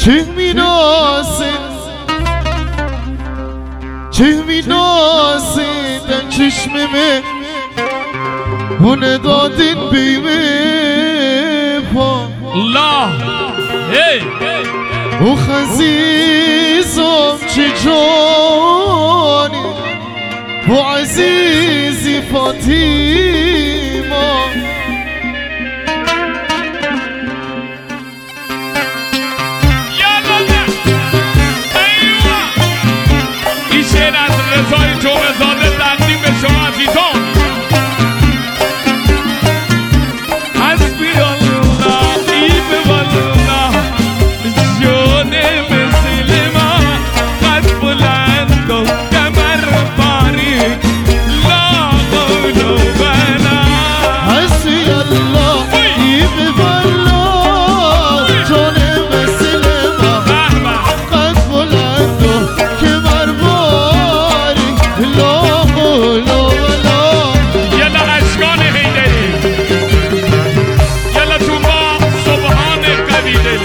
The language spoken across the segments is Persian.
چه می‌نازی در چشمه هونه دادین بیمه پا الله هی او عزیزم چه جانی و عزیزی فاطیما رضای جمعه زاده تقدیم به شما عزیزان. حسبی الله ایب والله جان مثل ما قد بلند و کمر باریک لا قول ولا حسبی الله ایب والله جان مثل ما قد بلند و کمر باریک لا قول ولا یلا اشکان حیدری یلا تو ما سبحان قوی دل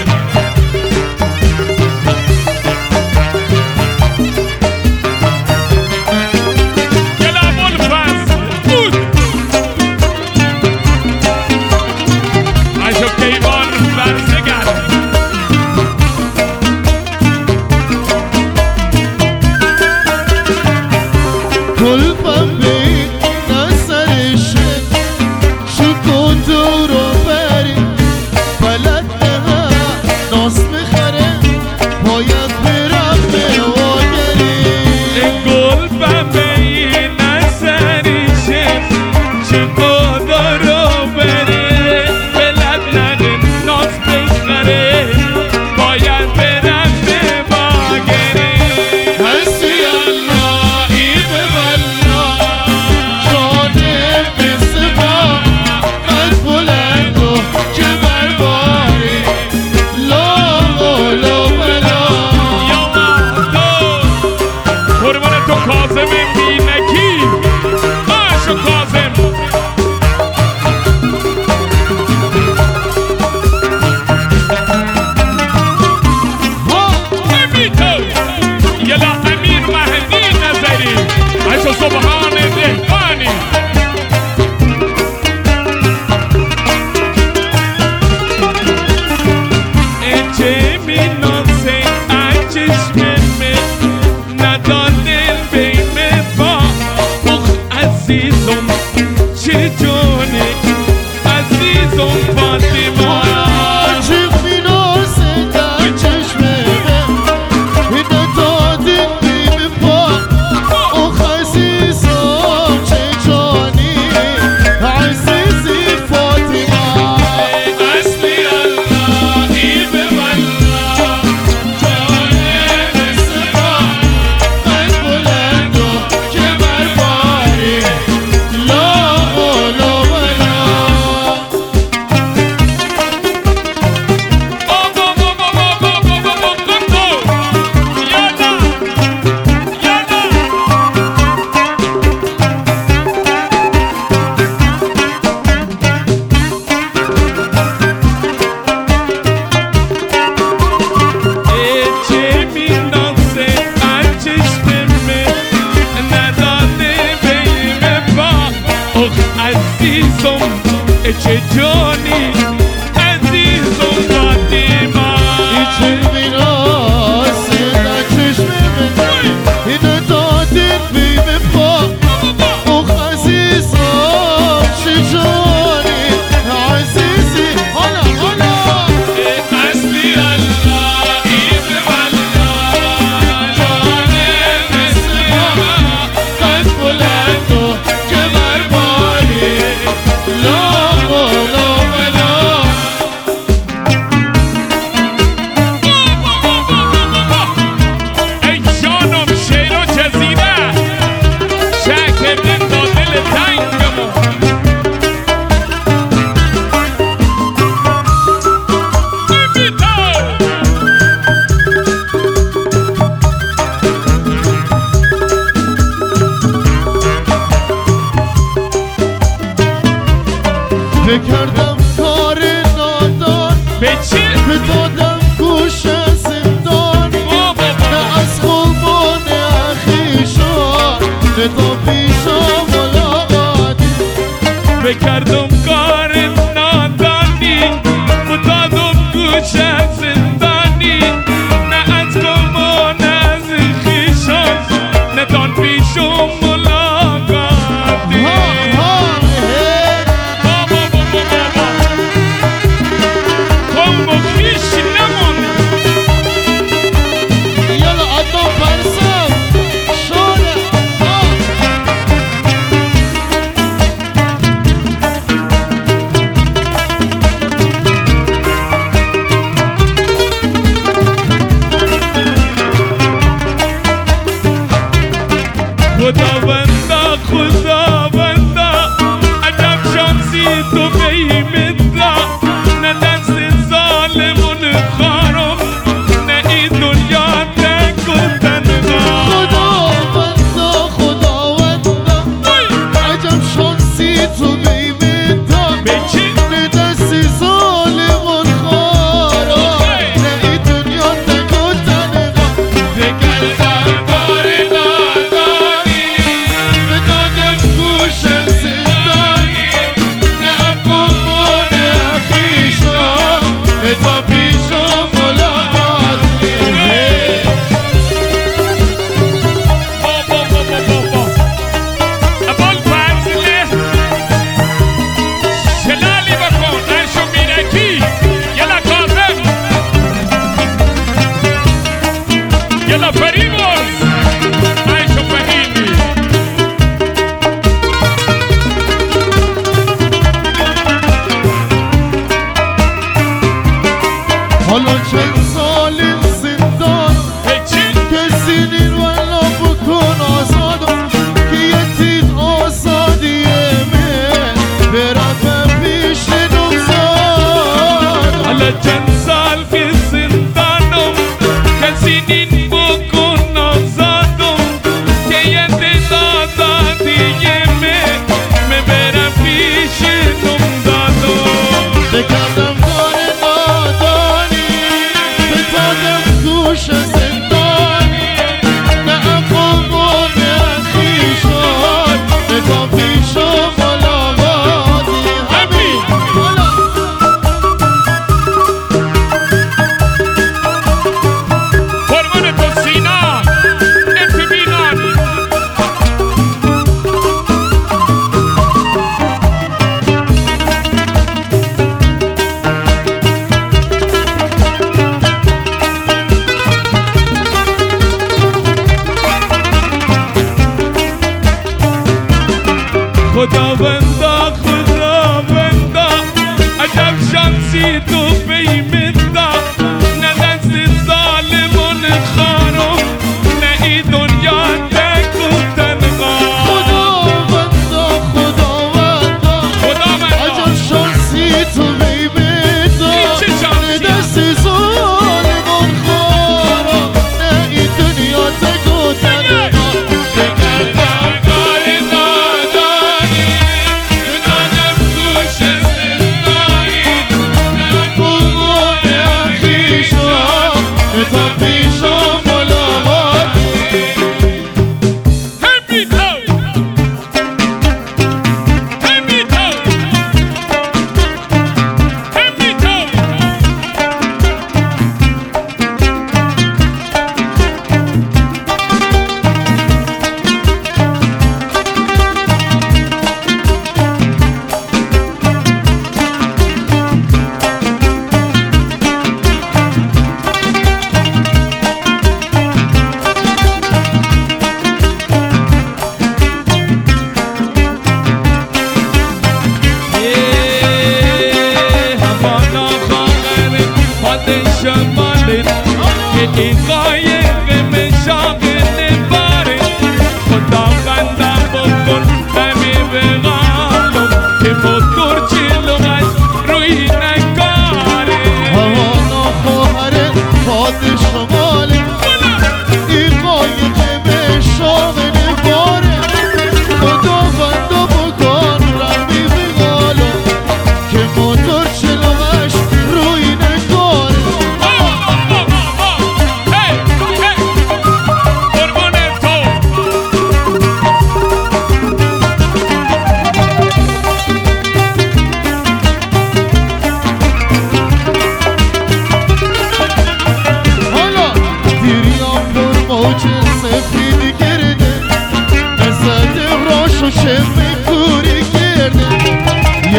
یلا ابوالفضل بود عشق کیوان برزگر قلبم بین نظرشه شکو دورو بری بلد نه ناس میخره باید برم به واگری گل بمه نظریشه چکو دارو بره بلد نده ناز بخره باید برم به باگری حسبی الله ایب والله جان مثل ما قد بلند و کمر باری لا قول ولا یا قربان تو کاظم بینکی آشو کاظم امیتو یلا امیر مهدی نظری آشو سبحان دهقانی چه مینازه چشمه ندادن بیمه با اخ عزیزم چه جونه عزیزم فاطمه عاشق مینازه در چشمه اینه دادیم بیم پا اخ عزیزم چه جانی عزیزی فاطمه حسبی الله ایب والله جان مثل ما قد بلند و کمر باری لا قول ولا چه مینازه چشمه نداده بیمه با اخ عزیزم چه جانی عزیزم فاطمه چه میراسه در چشمه اینه دادیم بیم پا اخ عزیزم چه جانی عزیزی حالا حالا حسبی الله ایب والله جان مثل ما قد بلند و کمر باری لا قول ولا ای جانم شیر و جزیره شکردن تا دل تنگمون بکردم کار نادان به چی؟ به دادم گوش از فکر کردم کار نادانی فتادم گوشه زندانی نه از کما نه از خیشان ندان پیشم ملاقاتی کم با خیش نمون یالا آدم برسم شانه خداوندا خداوندا عجب شانسی تو بیمدا نه دست ظالمون خارم نه این دنیا تک و تنها خداوندا خداوندا عجب شانسی تو بیمیدم بچی نه دستی ظالمون خارا نه این دنیا تک و تنها دگر دربار نادانی بدادم گوش زندانی نه کمان خیشان به تا پیشم ملاقاتی بابا ابال فضله شلالی بکن نشو میرکی یلا کاظم یلا فریبرز نشو فهیمی حالا چند سال این زندان هیچی کسی نیر ولا بکن آزادم که یه تید آزادیه من برم پیش نمزادم حالا چند سال که زندانم کسی نین بکن آزادم که یه دید آزادیه من برم پیش نمزادم بکردم کار نادانی بتادم گوش زندانی نه کمان خیشان نگاه پیشم ملاقاتی همین حالا قربان تو سینا اطمینان خداوندا خداوندا عجب شانسی تو بیمدا نه دست ظالمون خارم نه این دنیا تک و تنها خداوندا خداوندا عجب شانسی تو بیمیدم این چه شانسیه؟ دستی ظالمان خارم نه این دنیا تک و تنها دگر دربار نادانی بدانم گوش زندانی نه کمان خیشان به تا پیشم ملاقاتی Hey, شمالت که این قایق مشاغل باره خداوندم بکن دمی بغالم که موتور جلوش روی نکاره هوانا خواهر فاضل شماله این قایق به شاغل باره خداوندا بکن رمی بغالم که موتور جلوش روی نکاره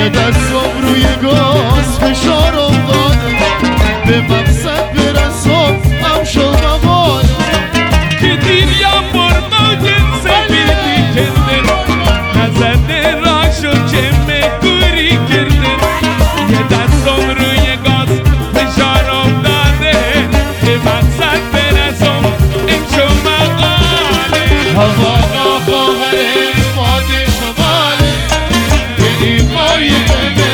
یه دستم روی گاز فشارم داده به مقصد برسم هم شدم حاله که دیر یا برمو جنس بیدی کردن نزده را شد که مکوری کردن یه دستم روی گاز فشارم داده به مقصد برسم این شما قاله هوانا خواهر ماده شماله به ایمای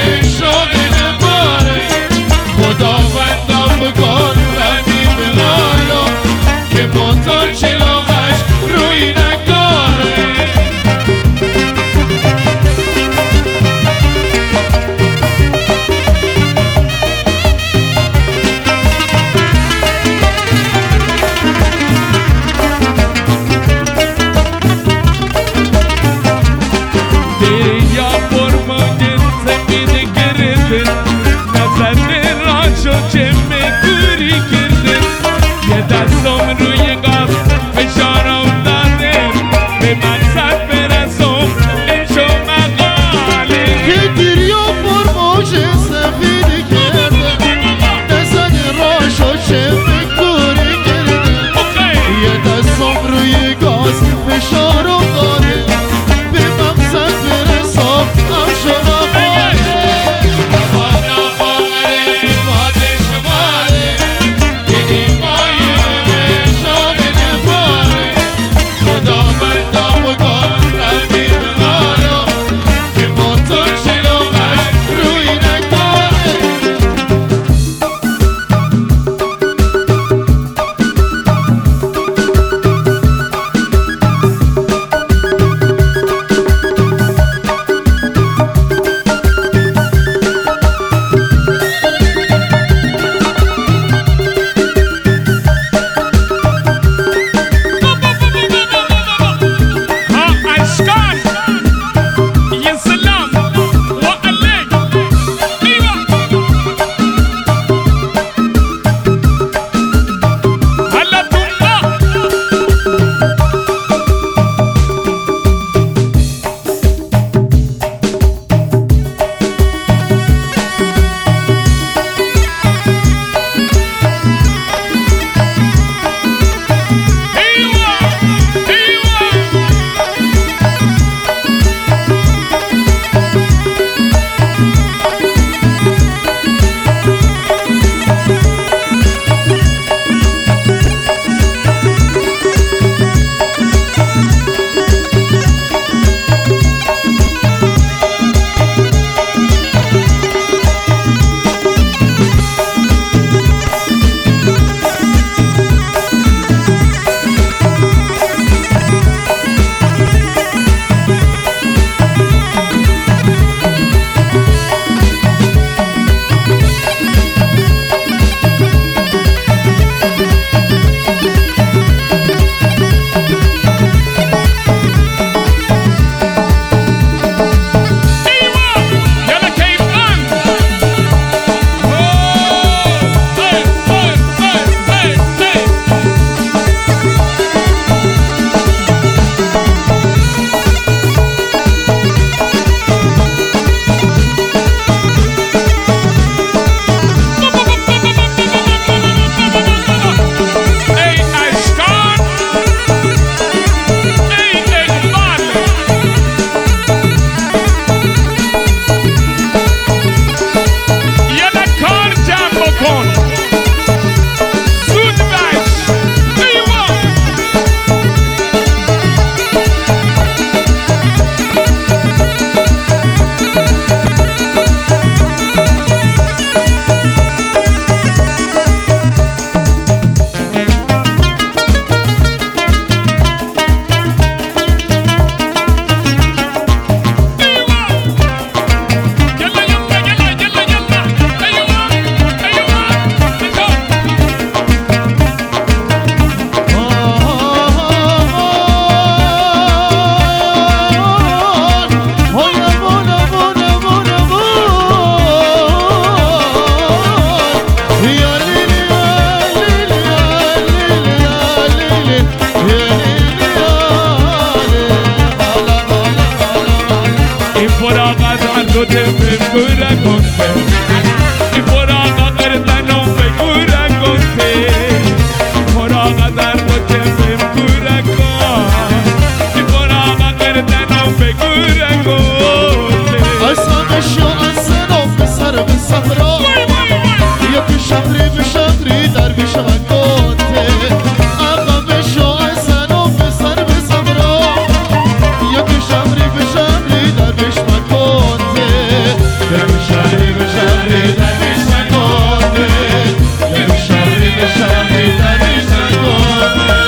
به گوره گنده این فراغا قردنم به گوره گنده فراغا در بوده به گوره گنده این فراغا قردنم به گوره گنده اصلا شو اصلا بسر به صفرا یا که شهری به شهری در بیشه گنده اما بشو اصلا بسر به صفرا یا که شهری به شهری در بیشه گنده یا که شهری به شهری در بیشه گنده یا که شهری به شهری در بیشه گنده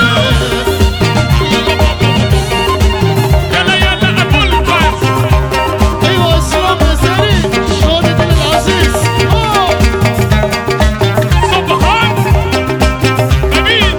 یلا یلا ابوالفضل ایوا اسلام نظری شاد دل العزیز سبحان ببین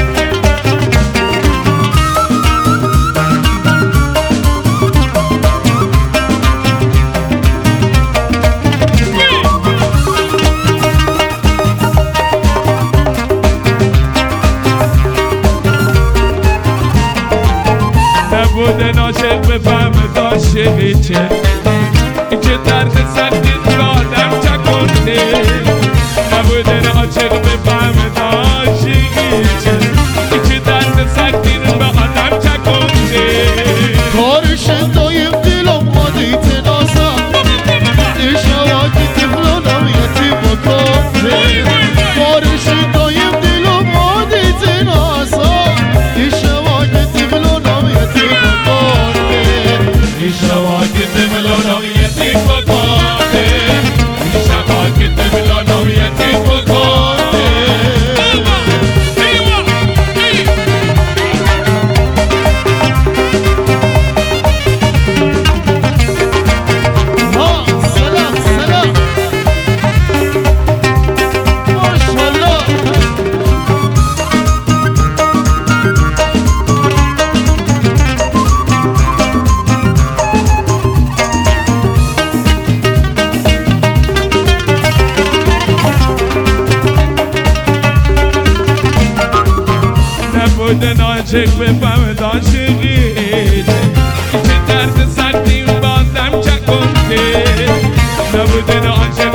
نبودن عاشق بفهمد عاشقی چه این که درد سختی رو آدم چکنده نبودن عاشق بفهمد عاشقی چه این که درد سختی رو به آدم چکنده کارش دایم دلم مادیت نازم اشوا که تفلانم یتیم بکنده کارش دایم دلم مادیت نازم اشوا که تفلانم یتیم بکنده اشوا که تفلانم یتیم بکنده اشوا که تفلانم یتیم بکنده ها سلام سلام ماشاءالله نبودن عاشق بفهمد عاشقی چه درد سختی رو با آدم چکنده نبودن عاشق